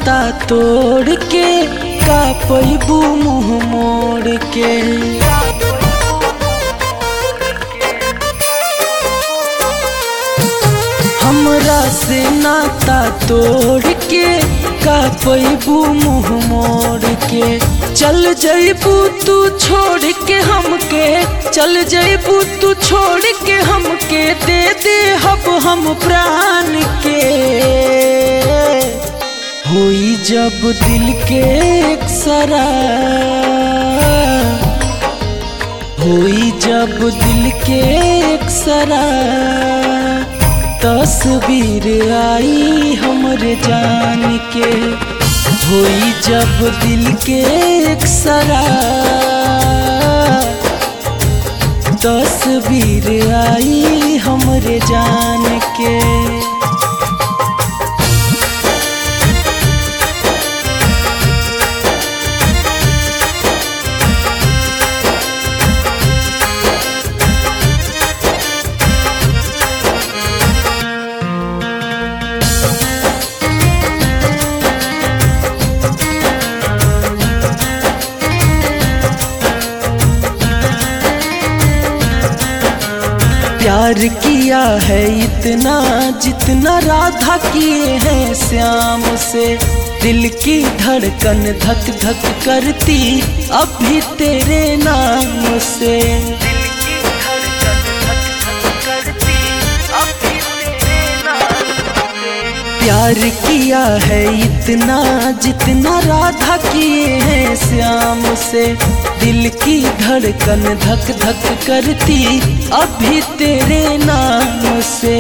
नाता तोड़ के का पैबू मुँह मोड़ के। हमरा से नाता तोड़ के का पैबू मुँह मोड़ के। चल जइबू तू छोड़ के हमके, चल जइबू तू छोड़ के हमके, दे दे हब हम प्राण के। होई जब दिल के एकसरा, होई जब दिल के एकसरा, तस्वीर आई हमरे जान के। होई जब दिल के एकसरा, तस्वीर आई हमरे जान के। प्यार किया है इतना जितना राधा किए हैं श्याम से। दिल की धड़कन धक धक करती अब भी तेरे नाम से। प्यार किया है इतना जितना राधा किए हैं श्याम से। दिल की धड़कन धक धक करती अब भी तेरे नाम से।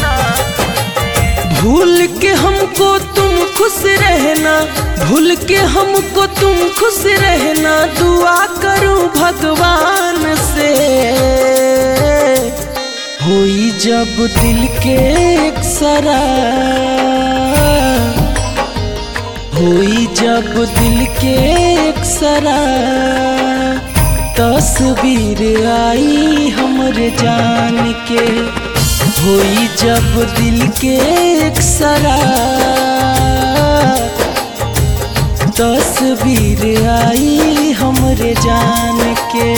भूल के हमको तुम खुश रहना, भूल के हमको तुम खुश रहना, दुआ करूं भगवान से। होई जब दिल के एकसरा, होई जब दिल के एकसरा, तस्वीर आई हमरे जान के। होई जब दिल के एकसरा, तस्वीर आई हमरे जान के।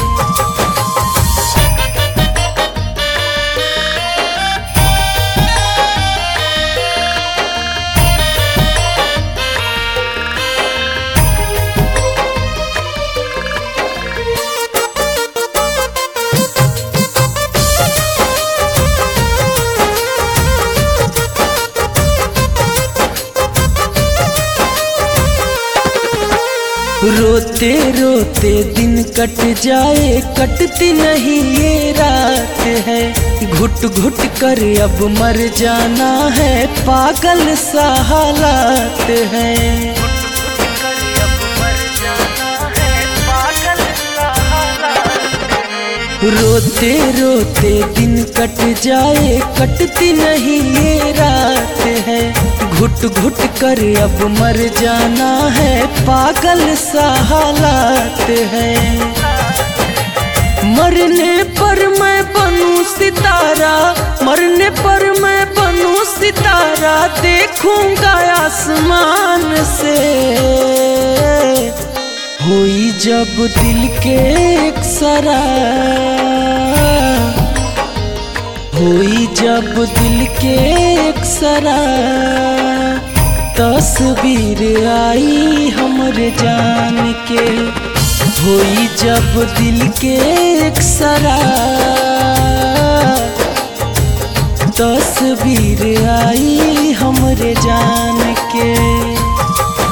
रोते रोते दिन कट जाए, कटती नहीं ये रात है। घुट घुट कर अब मर जाना है, पागल सा हालात है। रोते रोते दिन कट जाए, कटती नहीं ये रात है। घुट घुट कर अब मर जाना है, पागल सा हालात है। मरने पर मैं बनूं सितारा, मरने पर मैं बनूं सितारा, देखूंगा आसमान से। होई जब दिल के एकसरा, होई जब दिल के एकसरा, तस्वीर आई हमरे जान के। होई जब दिल के एकसरा, तस्वीर आई हमरे जान के।